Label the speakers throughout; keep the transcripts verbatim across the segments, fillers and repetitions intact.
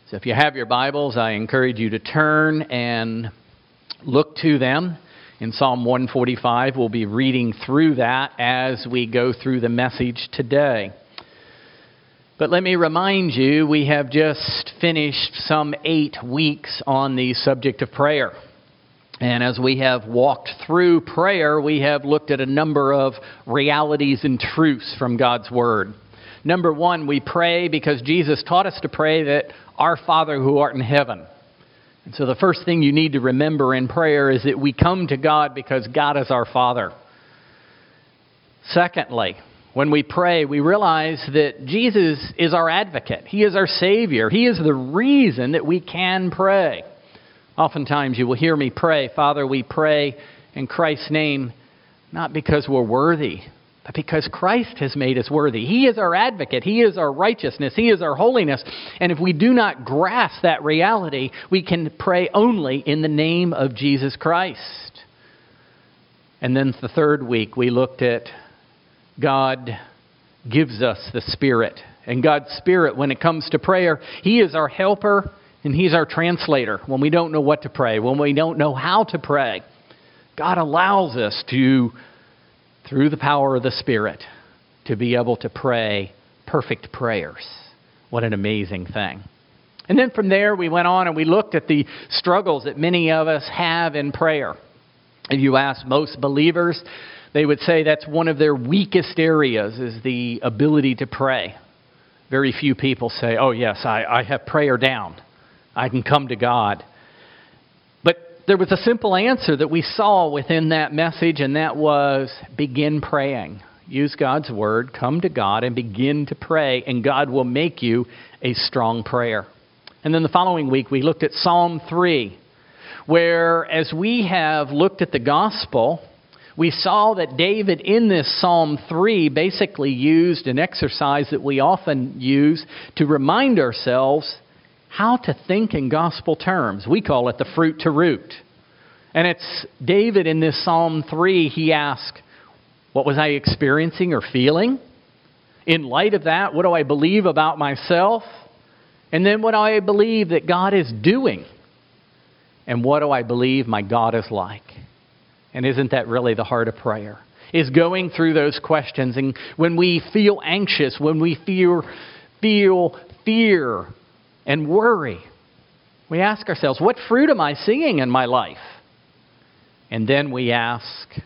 Speaker 1: So if you have your Bibles, I encourage you to turn and look to them. In Psalm one forty-five, we'll be reading through that as we go through the message today. But let me remind you, we have just finished some eight weeks on the subject of prayer. And as we have walked through prayer, we have looked at a number of realities and truths from God's Word. Number one, we pray because Jesus taught us to pray that our Father who art in heaven. And so the first thing you need to remember in prayer is that we come to God because God is our Father. Secondly, when we pray, we realize that Jesus is our advocate. He is our Savior. He is the reason that we can pray. Oftentimes you will hear me pray, Father, we pray in Christ's name, not because we're worthy, but because Christ has made us worthy. He is our advocate. He is our righteousness. He is our holiness. And if we do not grasp that reality, we can pray only in the name of Jesus Christ. And then the third week, we looked at God gives us the Spirit. And God's Spirit, when it comes to prayer, He is our helper and He's our translator. When we don't know what to pray, when we don't know how to pray, God allows us to, through the power of the Spirit, to be able to pray perfect prayers. What an amazing thing. And then from there, we went on and we looked at the struggles that many of us have in prayer. If you ask most believers, they would say that's one of their weakest areas is the ability to pray. Very few people say, oh yes, I, I have prayer down. I can come to God. But there was a simple answer that we saw within that message, and that was begin praying. Use God's Word, come to God, and begin to pray, and God will make you a strong prayer. And then the following week, we looked at Psalm three, where as we have looked at the gospel, we saw that David in this Psalm three basically used an exercise that we often use to remind ourselves how to think in gospel terms. We call it the fruit to root. And it's David in this Psalm three, he asked, what was I experiencing or feeling? In light of that, what do I believe about myself? And then what do I believe that God is doing? And what do I believe my God is like? And isn't that really the heart of prayer? Is going through those questions. And when we feel anxious, when we feel, feel fear and worry, we ask ourselves, what fruit am I seeing in my life? And then we ask,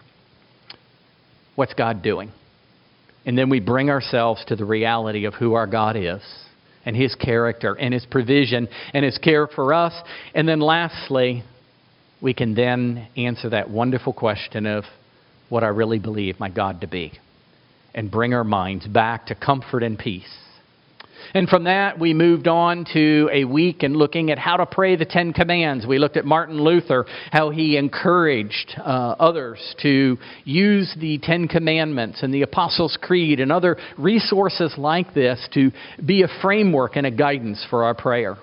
Speaker 1: what's God doing? And then we bring ourselves to the reality of who our God is and His character and His provision and His care for us. And then lastly, we can then answer that wonderful question of what I really believe my God to be and bring our minds back to comfort and peace. And from that, we moved on to a week and looking at how to pray the Ten Commands. We looked at Martin Luther, how he encouraged uh, others to use the Ten Commandments and the Apostles' Creed and other resources like this to be a framework and a guidance for our prayer.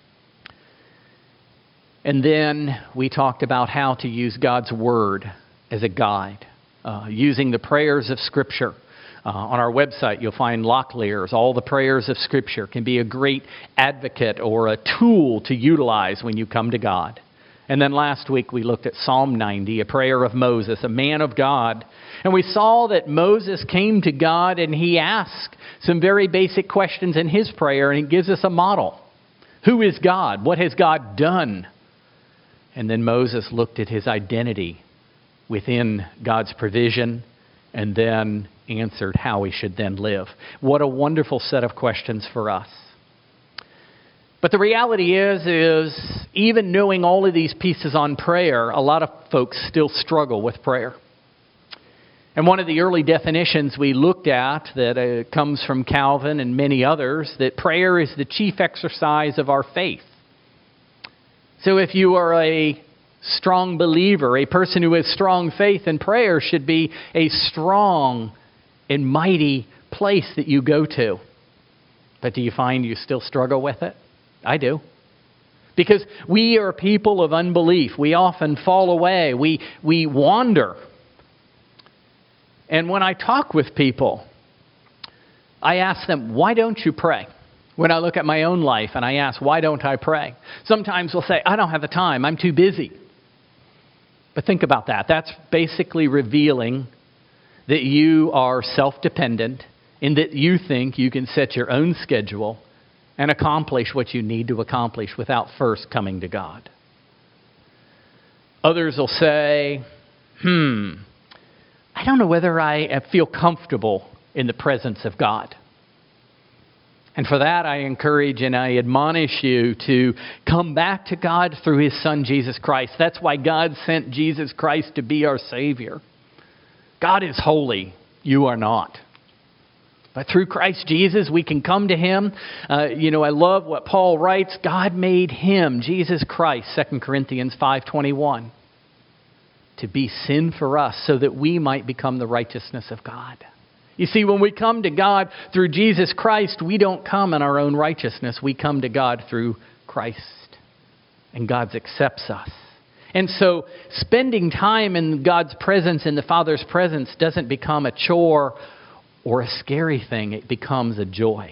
Speaker 1: And then we talked about how to use God's Word as a guide, uh, using the prayers of Scripture. Uh, on our website, you'll find Locklear's. All the prayers of Scripture can be a great advocate or a tool to utilize when you come to God. And then last week, we looked at Psalm ninety, a prayer of Moses, a man of God. And we saw that Moses came to God and he asked some very basic questions in his prayer, and he gives us a model. Who is God? What has God done? And then Moses looked at his identity within God's provision and then answered how he should then live. What a wonderful set of questions for us. But the reality is, is even knowing all of these pieces on prayer, a lot of folks still struggle with prayer. And one of the early definitions we looked at that uh, comes from Calvin and many others, that prayer is the chief exercise of our faith. So if you are a strong believer, a person who has strong faith, then prayer should be a strong and mighty place that you go to. But do you find you still struggle with it? I do. Because we are people of unbelief. We often fall away. We, we wander. And when I talk with people, I ask them, why don't you pray? When I look at my own life and I ask, why don't I pray? Sometimes we'll say, I don't have the time, I'm too busy. But think about that. That's basically revealing that you are self-dependent in that you think you can set your own schedule and accomplish what you need to accomplish without first coming to God. Others will say, hmm, I don't know whether I feel comfortable in the presence of God. And for that, I encourage and I admonish you to come back to God through His Son, Jesus Christ. That's why God sent Jesus Christ to be our Savior. God is holy. You are not. But through Christ Jesus, we can come to Him. Uh, you know, I love what Paul writes. God made Him, Jesus Christ, Second Corinthians five twenty-one, to be sin for us so that we might become the righteousness of God. You see, when we come to God through Jesus Christ, we don't come in our own righteousness. We come to God through Christ. And God accepts us. And so spending time in God's presence, in the Father's presence, doesn't become a chore or a scary thing. It becomes a joy.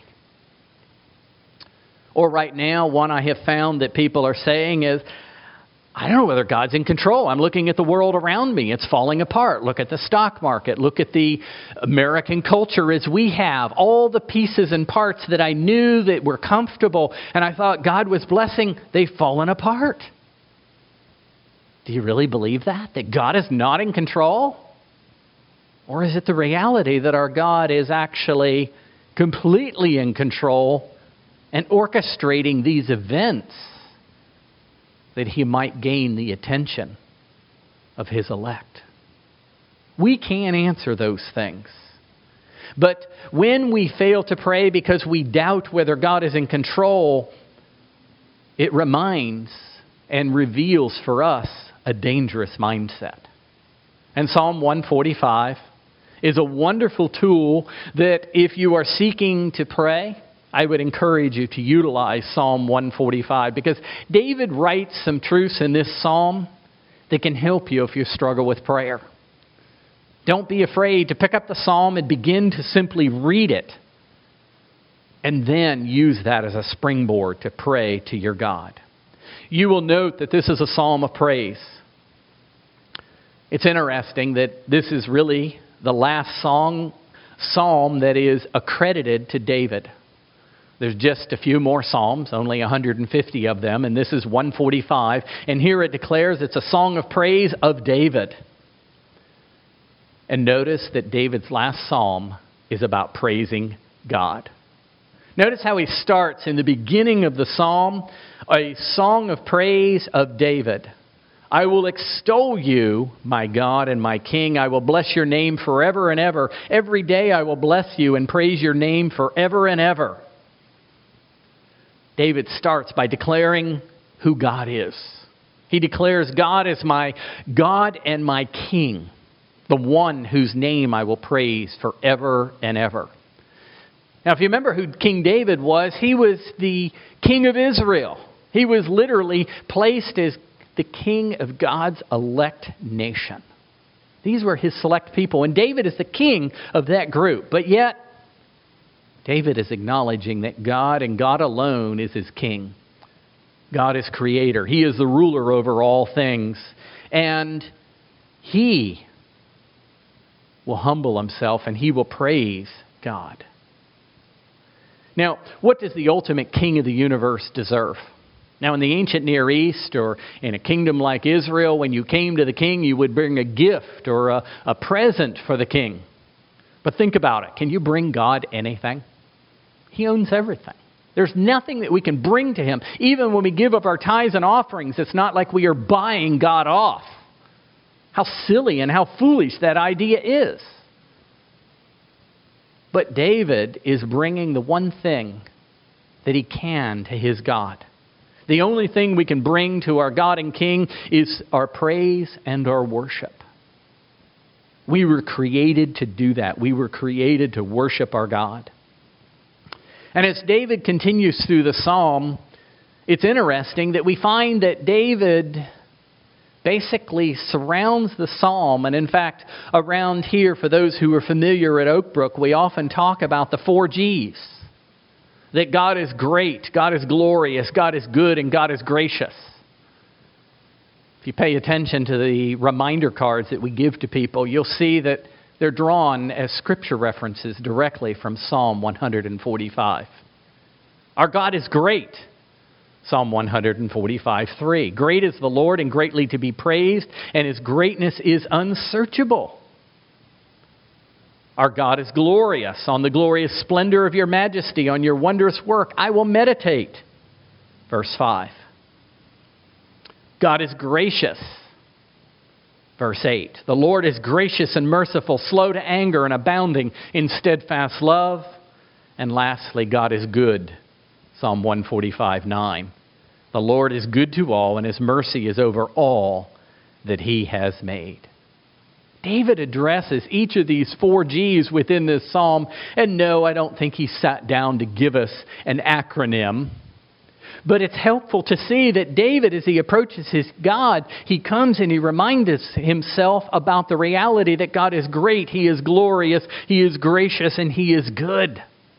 Speaker 1: Or right now, one I have found that people are saying is, I don't know whether God's in control. I'm looking at the world around me. It's falling apart. Look at the stock market. Look at the American culture as we have. All the pieces and parts that I knew that were comfortable and I thought God was blessing, they've fallen apart. Do you really believe that? That God is not in control? Or is it the reality that our God is actually completely in control and orchestrating these events that He might gain the attention of His elect? We can answer those things. But when we fail to pray because we doubt whether God is in control, it reminds and reveals for us a dangerous mindset. And Psalm one forty-five is a wonderful tool that if you are seeking to pray, I would encourage you to utilize Psalm one forty-five, because David writes some truths in this psalm that can help you if you struggle with prayer. Don't be afraid to pick up the psalm and begin to simply read it, and then use that as a springboard to pray to your God. You will note that this is a psalm of praise. It's interesting that this is really the last song, psalm that is accredited to David. There's just a few more psalms, only one hundred fifty of them, and this is one forty-five. And here it declares it's a song of praise of David. And notice that David's last psalm is about praising God. Notice how he starts in the beginning of the psalm, a song of praise of David. I will extol you, my God and my King. I will bless your name forever and ever. Every day I will bless you and praise your name forever and ever. David starts by declaring who God is. He declares God is my God and my King, the one whose name I will praise forever and ever. Now, if you remember who King David was, he was the king of Israel. He was literally placed as the king of God's elect nation. These were His select people, and David is the king of that group. But yet, David is acknowledging that God and God alone is his king. God is creator. He is the ruler over all things. And he will humble himself and he will praise God. Now, what does the ultimate king of the universe deserve? Now, in the ancient Near East or in a kingdom like Israel, when you came to the king, you would bring a gift or a, a present for the king. But think about it. Can you bring God anything? He owns everything. There's nothing that we can bring to Him. Even when we give up our tithes and offerings, it's not like we are buying God off. How silly and how foolish that idea is. But David is bringing the one thing that he can to his God. The only thing we can bring to our God and King is our praise and our worship. We were created to do that. We were created to worship our God. And as David continues through the psalm, it's interesting that we find that David basically surrounds the psalm. And in fact, around here, for those who are familiar at Oak Brook, we often talk about the four G's. that God is great, God is glorious, God is good, and God is gracious. If you pay attention to the reminder cards that we give to people, you'll see that they're drawn as scripture references directly from Psalm one forty-five. Our God is great. Psalm one forty-five, three. Great is the Lord and greatly to be praised, and His greatness is unsearchable. Our God is glorious. On the glorious splendor of your majesty, on your wondrous work, I will meditate. Verse five. God is gracious. Verse eight. The Lord is gracious and merciful, slow to anger and abounding in steadfast love. And lastly, God is good. Psalm one forty-five, nine. The Lord is good to all, and His mercy is over all that He has made. David addresses each of these four G's within this psalm. And no, I don't think he sat down to give us an acronym. But it's helpful to see that David, as he approaches his God, he comes and he reminds himself about the reality that God is great, He is glorious, He is gracious, and He is good.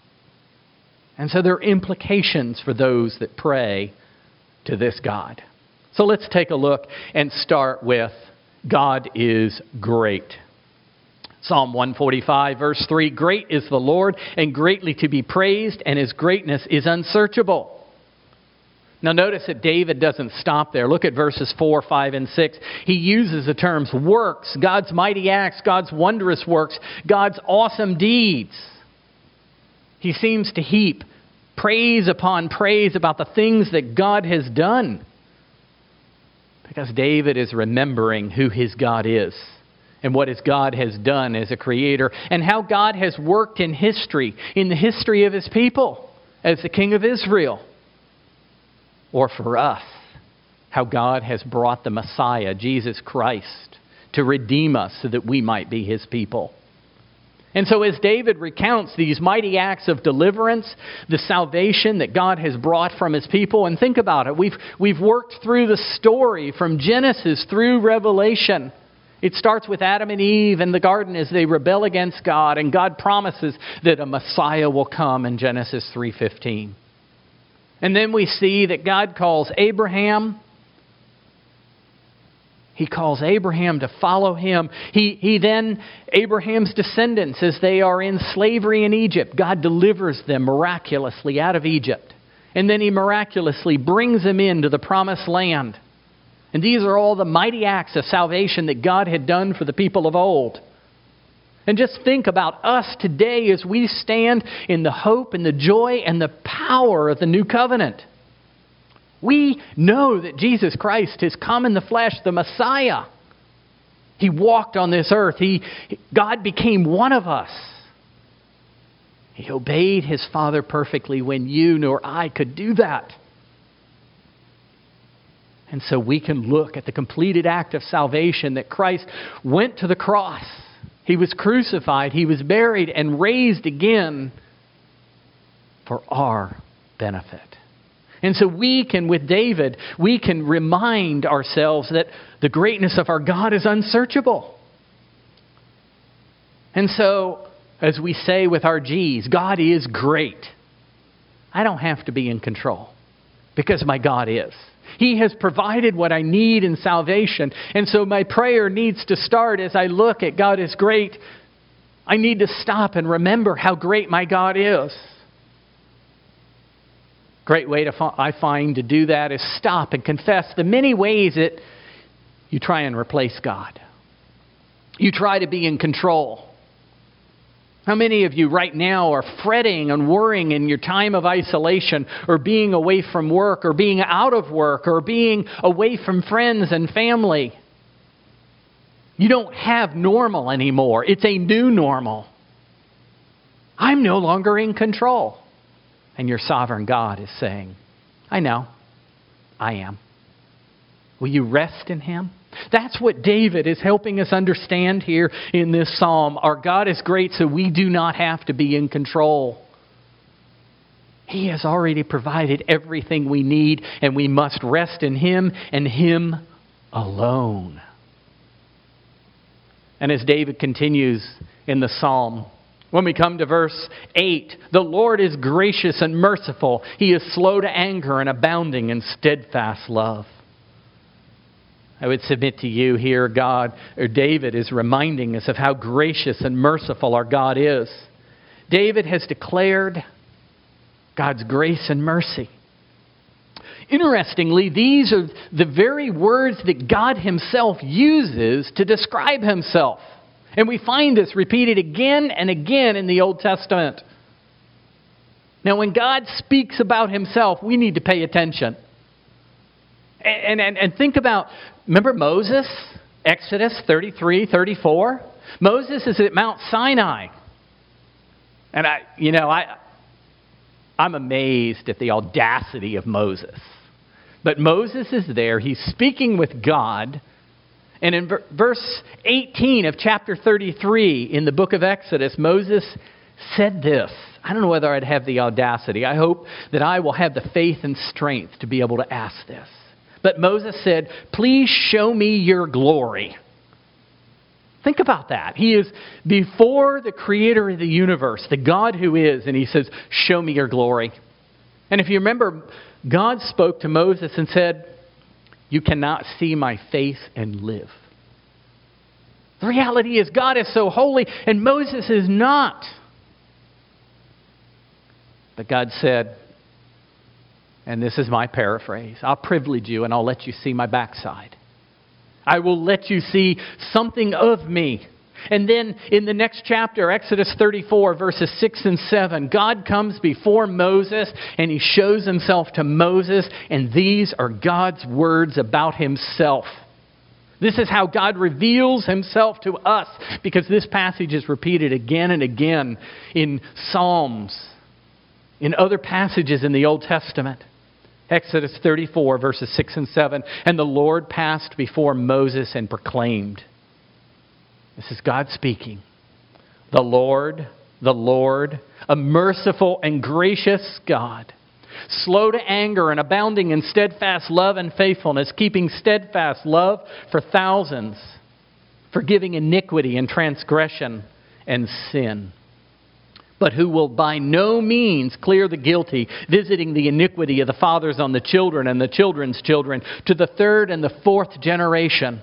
Speaker 1: And so there are implications for those that pray to this God. So let's take a look and start with God is great. Psalm one forty-five, verse three, great is the Lord and greatly to be praised, and His greatness is unsearchable. Now notice that David doesn't stop there. Look at verses four, five, and six. He uses the terms works, God's mighty acts, God's wondrous works, God's awesome deeds. He seems to heap praise upon praise about the things that God has done. Because David is remembering who his God is and what his God has done as a creator and how God has worked in history, in the history of His people as the King of Israel. Or for us, how God has brought the Messiah, Jesus Christ, to redeem us so that we might be His people. And so as David recounts these mighty acts of deliverance, the salvation that God has brought from His people, and think about it, we've, we've worked through the story from Genesis through Revelation. It starts with Adam and Eve in the garden as they rebel against God, and God promises that a Messiah will come in Genesis three fifteen. And then we see that God calls Abraham. He calls Abraham to follow Him. He, he then, Abraham's descendants, as they are in slavery in Egypt, God delivers them miraculously out of Egypt. And then He miraculously brings them into the promised land. And these are all the mighty acts of salvation that God had done for the people of old. And just think about us today as we stand in the hope and the joy and the power of the new covenant. We know that Jesus Christ has come in the flesh, the Messiah. He walked on this earth. He, God became one of us. He obeyed His Father perfectly when you nor I could do that. And so we can look at the completed act of salvation that Christ went to the cross. He was crucified, He was buried, and raised again for our benefit. And so we can, with David, we can remind ourselves that the greatness of our God is unsearchable. And so, as we say with our G's, God is great. I don't have to be in control because my God is. He has provided what I need in salvation. And so my prayer needs to start as I look at God is great. I need to stop and remember how great my God is. Great way to I find to do that is stop and confess the many ways that you try and replace God. You try to be in control. How many of you right now are fretting and worrying in your time of isolation or being away from work or being out of work or being away from friends and family? You don't have normal anymore. It's a new normal. I'm no longer in control. And your sovereign God is saying, I know, I am. Will you rest in Him? That's what David is helping us understand here in this psalm. Our God is great, so we do not have to be in control. He has already provided everything we need, and we must rest in Him and Him alone. And as David continues in the psalm, When we come to verse eight, the Lord is gracious and merciful. He is slow to anger and abounding in steadfast love. I would submit to you here, God, or David is reminding us of how gracious and merciful our God is. David has declared God's grace and mercy. Interestingly, these are the very words that God Himself uses to describe Himself. And we find this repeated again and again in the Old Testament. Now, when God speaks about Himself, we need to pay attention. And, and, and think about, remember Moses? Exodus thirty-three, thirty-four? Moses is at Mount Sinai. And I, you know, I, I'm amazed at the audacity of Moses. But Moses is there. He's speaking with God. And in verse eighteen of chapter thirty-three in the book of Exodus, Moses said this. I don't know whether I'd have the audacity. I hope that I will have the faith and strength to be able to ask this. But Moses said, "Please show me your glory." Think about that. He is before the creator of the universe, the God who is, and he says, "Show me your glory." And if you remember, God spoke to Moses and said, "You cannot see my face and live." The reality is God is so holy and Moses is not. But God said, and this is my paraphrase, "I'll privilege you and I'll let you see my backside. I will let you see something of me." And then in the next chapter, Exodus thirty-four, verses six and seven, God comes before Moses and He shows Himself to Moses. And these are God's words about Himself. This is how God reveals Himself to us, because this passage is repeated again and again in Psalms, in other passages in the Old Testament. Exodus thirty-four, verses six and seven. "And the Lord passed before Moses and proclaimed." This is God speaking. "The Lord, the Lord, a merciful and gracious God, slow to anger and abounding in steadfast love and faithfulness, keeping steadfast love for thousands, forgiving iniquity and transgression and sin, but who will by no means clear the guilty, visiting the iniquity of the fathers on the children and the children's children, to the third and the fourth generation."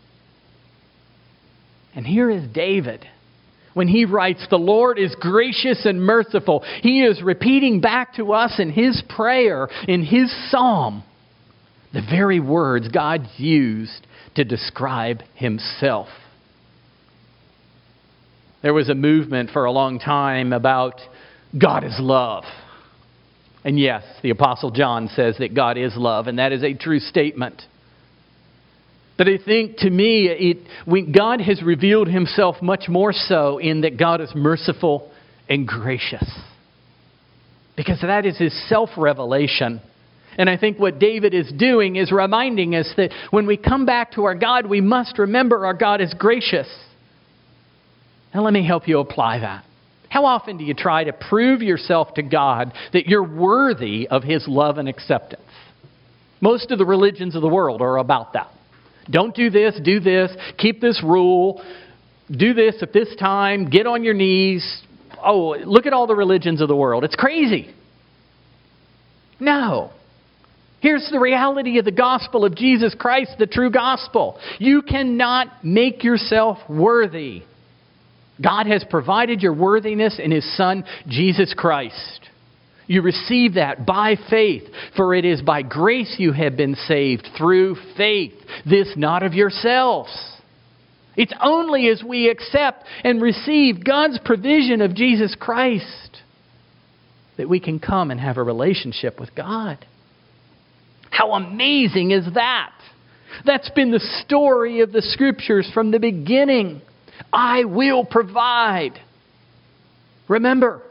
Speaker 1: And here is David. When he writes, "The Lord is gracious and merciful," he is repeating back to us in his prayer, in his psalm, the very words God used to describe Himself. There was a movement for a long time about God is love. And yes, the Apostle John says that God is love, and that is a true statement. But I think, to me, it, we, God has revealed Himself much more so in that God is merciful and gracious. Because that is His self-revelation. And I think what David is doing is reminding us that when we come back to our God, we must remember our God is gracious. Now let me help you apply that. How often do you try to prove yourself to God that you're worthy of His love and acceptance? Most of the religions of the world are about that. Don't do this, do this, keep this rule, do this at this time, get on your knees. Oh, look at all the religions of the world. It's crazy. No. Here's the reality of the gospel of Jesus Christ, the true gospel. You cannot make yourself worthy. God has provided your worthiness in His Son, Jesus Christ. You receive that by faith, for it is by grace you have been saved through faith, this not of yourselves. It's only as we accept and receive God's provision of Jesus Christ that we can come and have a relationship with God. How amazing is that? That's been the story of the Scriptures from the beginning. I will provide. Remember,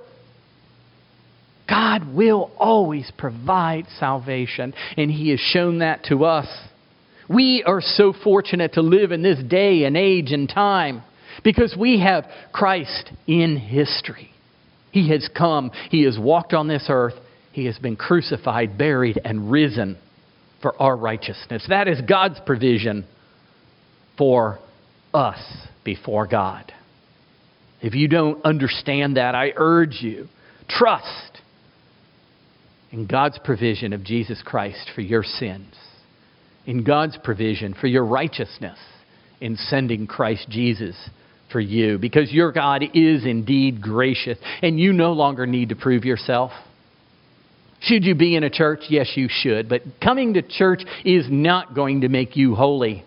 Speaker 1: God will always provide salvation, and He has shown that to us. We are so fortunate to live in this day and age and time because we have Christ in history. He has come. He has walked on this earth. He has been crucified, buried, and risen for our righteousness. That is God's provision for us before God. If you don't understand that, I urge you, trust in God's provision of Jesus Christ for your sins, in God's provision for your righteousness in sending Christ Jesus for you, because your God is indeed gracious, and you no longer need to prove yourself. Should you be in a church? Yes, you should. But coming to church is not going to make you holy.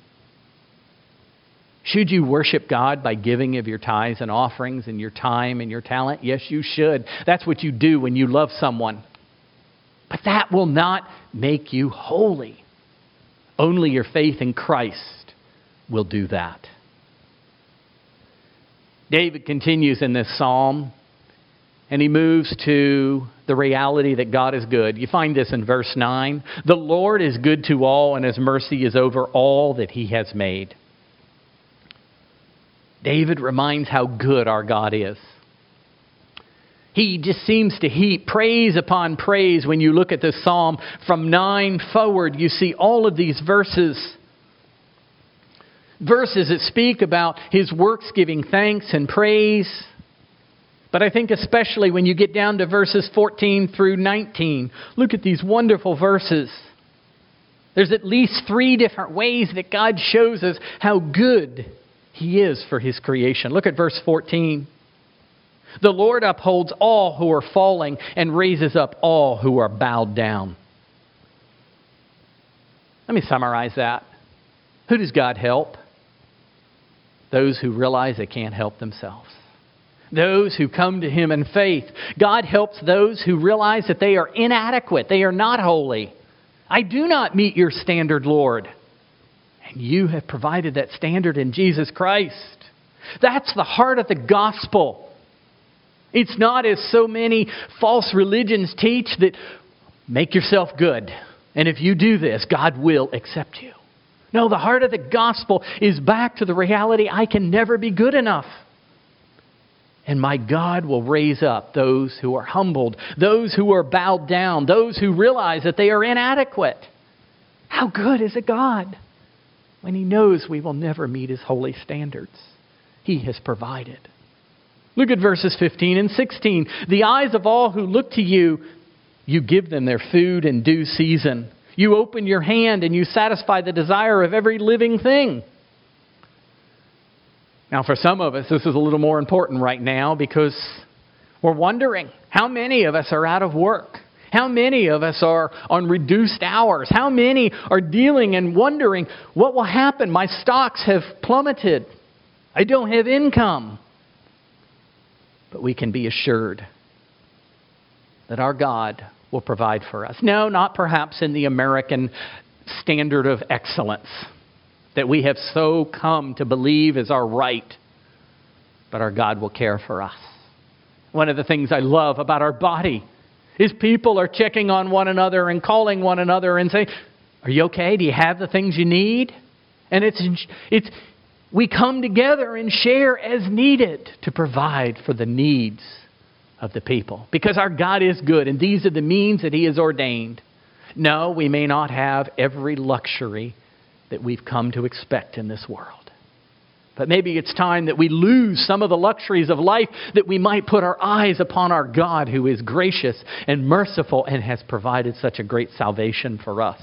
Speaker 1: Should you worship God by giving of your tithes and offerings and your time and your talent? Yes, you should. That's what you do when you love someone. But that will not make you holy. Only your faith in Christ will do that. David continues in this psalm, and he moves to the reality that God is good. You find this in verse nine. The Lord is good to all, and His mercy is over all that He has made. David reminds how good our God is. He just seems to heap praise upon praise. When you look at this psalm from nine forward, you see all of these verses. Verses that speak about His works giving thanks and praise. But I think especially when you get down to verses fourteen through nineteen, look at these wonderful verses. There's at least three different ways that God shows us how good He is for His creation. Look at verse fourteen. The Lord upholds all who are falling and raises up all who are bowed down. Let me summarize that. Who does God help? Those who realize they can't help themselves. Those who come to Him in faith. God helps those who realize that they are inadequate. They are not holy. I do not meet your standard, Lord. And you have provided that standard in Jesus Christ. That's the heart of the gospel. It's not as so many false religions teach that make yourself good. And if you do this, God will accept you. No, the heart of the gospel is back to the reality I can never be good enough. And my God will raise up those who are humbled, those who are bowed down, those who realize that they are inadequate. How good is a God when He knows we will never meet His holy standards? He has provided. Look at verses fifteen and sixteen. The eyes of all who look to you, you give them their food in due season. You open your hand and you satisfy the desire of every living thing. Now, for some of us, this is a little more important right now because we're wondering, how many of us are out of work? How many of us are on reduced hours? How many are dealing and wondering, what will happen? My stocks have plummeted. I don't have income. But we can be assured that our God will provide for us. No, not perhaps in the American standard of excellence that we have so come to believe is our right, but our God will care for us. One of the things I love about our body is people are checking on one another and calling one another and saying, are you okay? Do you have the things you need? And it's it's we come together and share as needed to provide for the needs of the people. Because our God is good, and these are the means that He has ordained. No, we may not have every luxury that we've come to expect in this world. But maybe it's time that we lose some of the luxuries of life, that we might put our eyes upon our God who is gracious and merciful and has provided such a great salvation for us.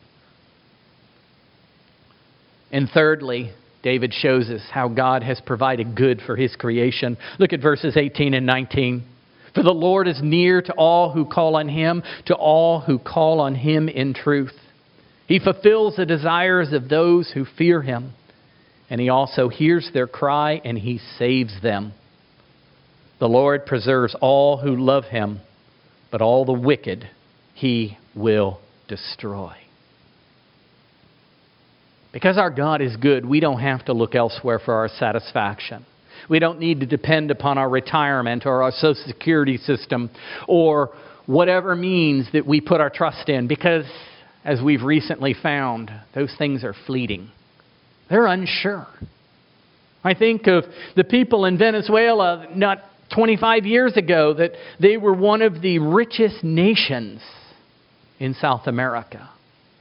Speaker 1: And thirdly, David shows us how God has provided good for His creation. Look at verses eighteen and nineteen. For the Lord is near to all who call on Him, to all who call on Him in truth. He fulfills the desires of those who fear Him, and He also hears their cry and He saves them. The Lord preserves all who love Him, but all the wicked He will destroy. Because our God is good, we don't have to look elsewhere for our satisfaction. We don't need to depend upon our retirement or our Social Security system or whatever means that we put our trust in, because, as we've recently found, those things are fleeting. They're unsure. I think of the people in Venezuela not twenty-five years ago, that they were one of the richest nations in South America.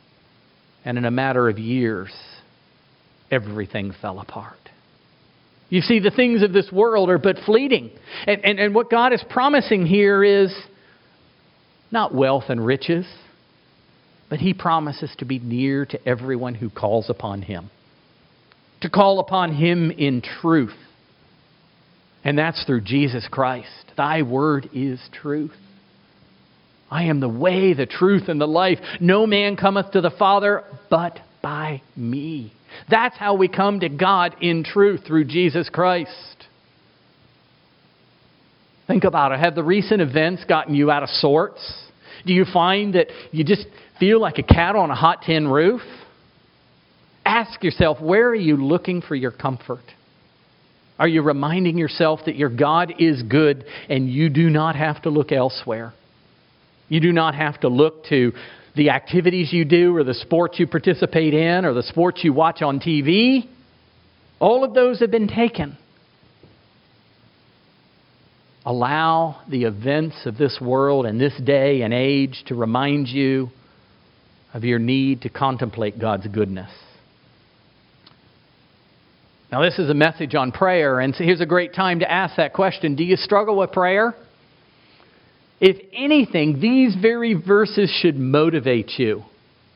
Speaker 1: And in a matter of years, everything fell apart. You see, the things of this world are but fleeting. And, and, and what God is promising here is not wealth and riches, but He promises to be near to everyone who calls upon Him. To call upon Him in truth. And that's through Jesus Christ. Thy word is truth. I am the way, the truth, and the life. No man cometh to the Father but by me. That's how we come to God in truth, through Jesus Christ. Think about it. Have the recent events gotten you out of sorts? Do you find that you just feel like a cat on a hot tin roof? Ask yourself, where are you looking for your comfort? Are you reminding yourself that your God is good and you do not have to look elsewhere? You do not have to look to the activities you do or the sports you participate in or the sports you watch on T V. All of those have been taken. Allow the events of this world and this day and age to remind you of your need to contemplate God's goodness. Now, this is a message on prayer, and so here's a great time to ask that question. Do you struggle with prayer? If anything, these very verses should motivate you.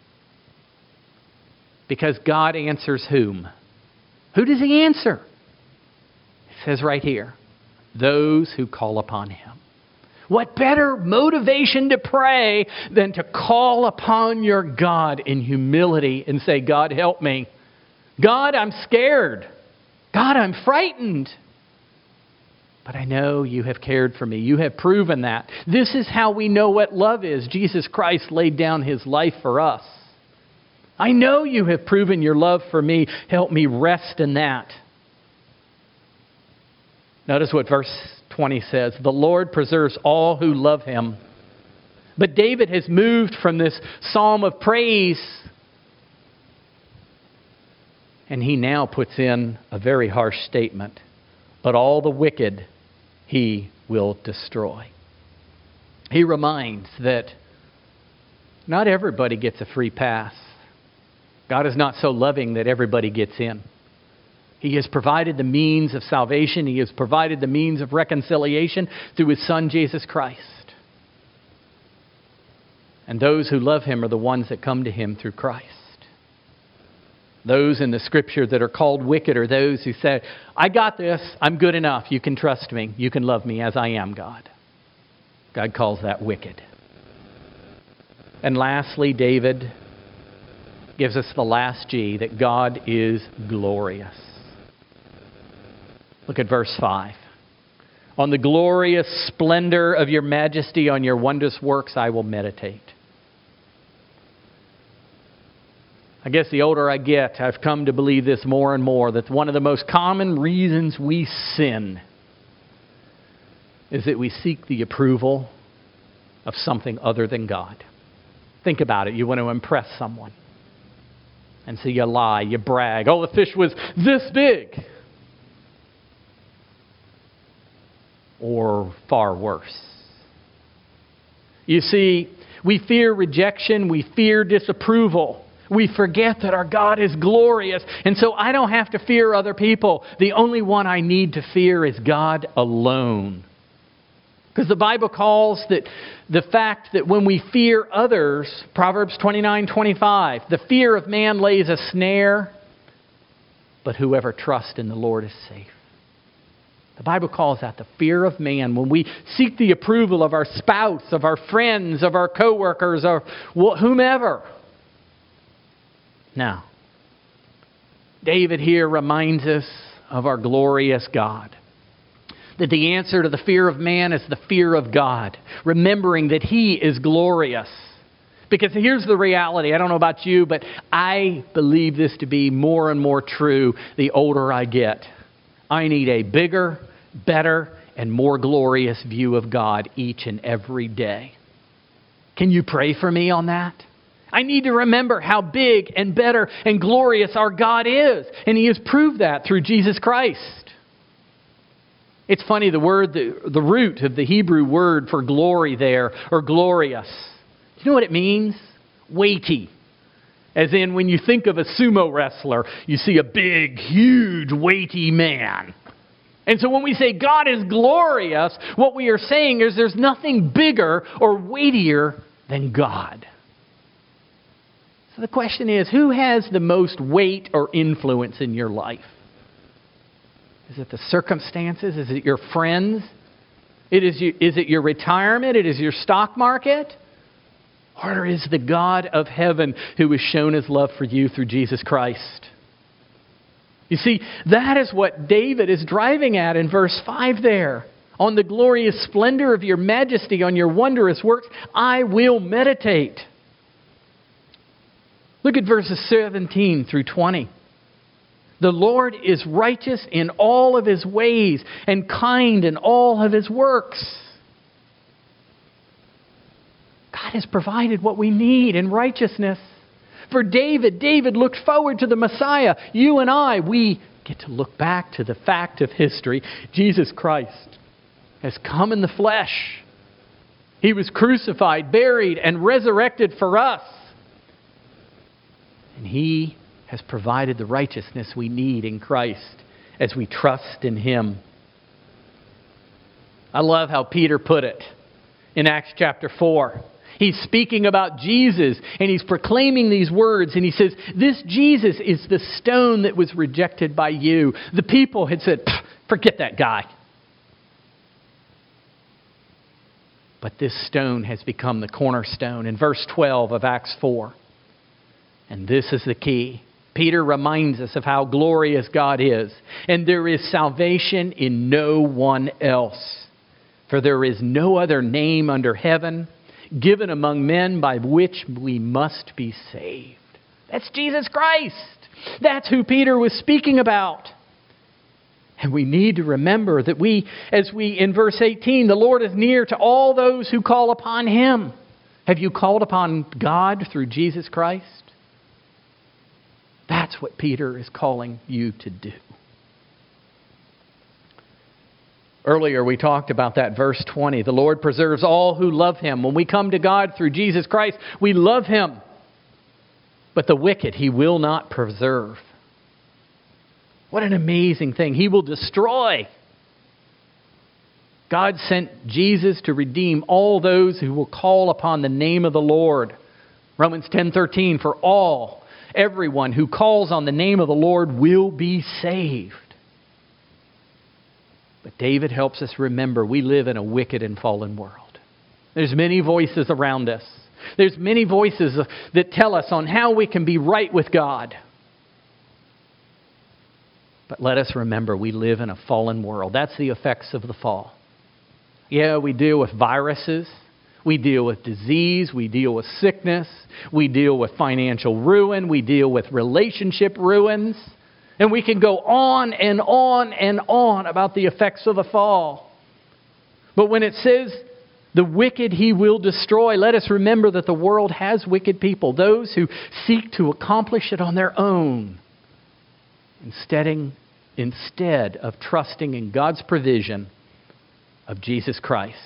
Speaker 1: Because God answers whom? Who does He answer? It says right here, those who call upon Him. What better motivation to pray than to call upon your God in humility and say, God, help me. God, I'm scared. God, I'm frightened. But I know you have cared for me. You have proven that. This is how we know what love is. Jesus Christ laid down His life for us. I know you have proven your love for me. Help me rest in that. Notice what verse twenty says. The Lord preserves all who love Him. But David has moved from this psalm of praise, and he now puts in a very harsh statement. But all the wicked He will destroy. He reminds that not everybody gets a free pass. God is not so loving that everybody gets in. He has provided the means of salvation. He has provided the means of reconciliation through His Son, Jesus Christ. And those who love Him are the ones that come to Him through Christ. Those in the Scripture that are called wicked are those who say, I got this, I'm good enough, you can trust me, you can love me as I am, God. God calls that wicked. And lastly, David gives us the last G, that God is glorious. Look at verse five. On the glorious splendor of your majesty, on your wondrous works I will meditate. I guess the older I get, I've come to believe this more and more, that one of the most common reasons we sin is that we seek the approval of something other than God. Think about it. You want to impress someone. And so you lie, you brag. Oh, the fish was this big. Or far worse. You see, we fear rejection, we fear disapproval. We forget that our God is glorious. And so I don't have to fear other people. The only one I need to fear is God alone. Because the Bible calls that the fact that when we fear others, Proverbs twenty-nine twenty-five, the fear of man lays a snare, but whoever trusts in the Lord is safe. The Bible calls that the fear of man. When we seek the approval of our spouse, of our friends, of our coworkers, or whomever. Now, David here reminds us of our glorious God. That the answer to the fear of man is the fear of God. Remembering that He is glorious. Because here's the reality. I don't know about you, but I believe this to be more and more true the older I get. I need a bigger, better, and more glorious view of God each and every day. Can you pray for me on that? I need to remember how big and better and glorious our God is. And He has proved that through Jesus Christ. It's funny, the word, the, the root of the Hebrew word for glory there, or glorious. You know what it means? Weighty. As in, when you think of a sumo wrestler, you see a big, huge, weighty man. And so when we say God is glorious, what we are saying is there's nothing bigger or weightier than God. So the question is, who has the most weight or influence in your life? Is it the circumstances? Is it your friends? It is, you, is it your retirement? It is your stock market? Or is the God of heaven who has shown His love for you through Jesus Christ? You see, that is what David is driving at in verse five there. On the glorious splendor of your majesty, on your wondrous works, I will meditate. Look at verses seventeen through twenty. The Lord is righteous in all of His ways and kind in all of His works. God has provided what we need in righteousness. For David, David looked forward to the Messiah. You and I, we get to look back to the fact of history. Jesus Christ has come in the flesh. He was crucified, buried, and resurrected for us. And He has provided the righteousness we need in Christ as we trust in Him. I love how Peter put it in Acts chapter four. He's speaking about Jesus, and he's proclaiming these words, and he says, this Jesus is the stone that was rejected by you. The people had said, forget that guy. But this stone has become the cornerstone. In verse twelve of Acts four. And this is the key. Peter reminds us of how glorious God is. And there is salvation in no one else. For there is no other name under heaven given among men by which we must be saved. That's Jesus Christ. That's who Peter was speaking about. And we need to remember that we, as we, in verse eighteen, the Lord is near to all those who call upon Him. Have you called upon God through Jesus Christ? That's what Peter is calling you to do. Earlier we talked about that verse twenty. The Lord preserves all who love Him. When we come to God through Jesus Christ, we love Him. But the wicked He will not preserve. What an amazing thing. He will destroy. God sent Jesus to redeem all those who will call upon the name of the Lord. Romans ten thirteen, for all, everyone who calls on the name of the Lord will be saved. But David helps us remember we live in a wicked and fallen world. There's many voices around us. There's many voices that tell us on how we can be right with God. But let us remember we live in a fallen world. That's the effects of the fall. Yeah, we deal with viruses. We deal with disease. We deal with sickness. We deal with financial ruin. We deal with relationship ruins. And we can go on and on and on about the effects of the fall. But when it says the wicked He will destroy, let us remember that the world has wicked people, those who seek to accomplish it on their own, instead, instead of trusting in God's provision of Jesus Christ.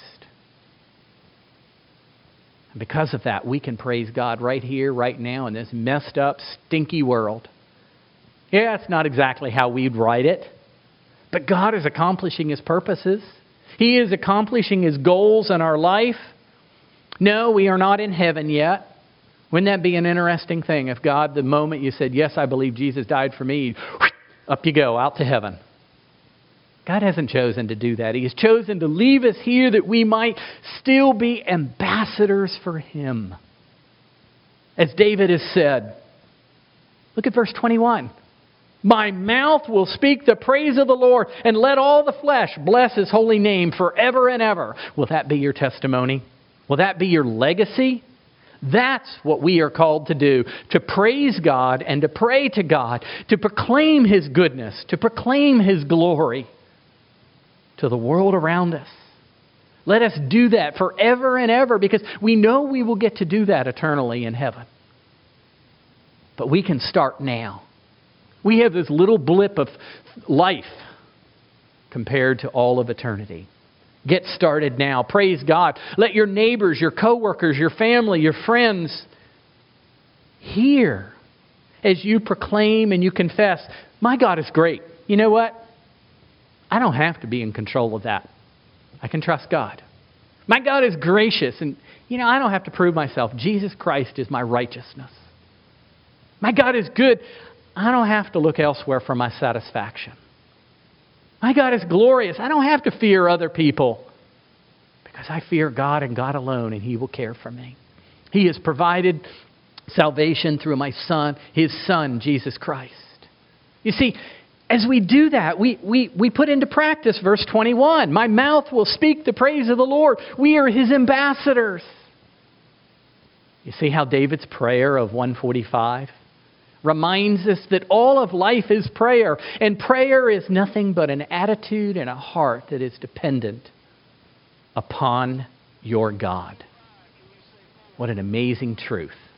Speaker 1: And because of that, we can praise God right here, right now, in this messed up, stinky world. Yeah, it's not exactly how we'd write it, but God is accomplishing His purposes. He is accomplishing His goals in our life. No, we are not in heaven yet. Wouldn't that be an interesting thing if God, the moment you said, yes, I believe Jesus died for me, up you go, out to heaven. God hasn't chosen to do that. He has chosen to leave us here that we might still be ambassadors for Him. As David has said, look at verse twenty-one. My mouth will speak the praise of the Lord, and let all the flesh bless His holy name forever and ever. Will that be your testimony? Will that be your legacy? That's what we are called to do, to praise God and to pray to God, to proclaim His goodness, to proclaim His glory to the world around us. Let us do that forever and ever, because we know we will get to do that eternally in heaven. But we can start now. We have this little blip of life compared to all of eternity. Get started now. Praise God. Let your neighbors, your coworkers, your family, your friends hear as you proclaim and you confess, my God is great. You know what? I don't have to be in control of that. I can trust God. My God is gracious, and, you know, I don't have to prove myself. Jesus Christ is my righteousness. My God is good. I don't have to look elsewhere for my satisfaction. My God is glorious. I don't have to fear other people because I fear God and God alone, and He will care for me. He has provided salvation through my Son, His Son, Jesus Christ. You see, as we do that, we, we, we put into practice verse twenty-one. My mouth will speak the praise of the Lord. We are His ambassadors. You see how David's prayer of one forty-five reminds us that all of life is prayer. And prayer is nothing but an attitude and a heart that is dependent upon your God. What an amazing truth.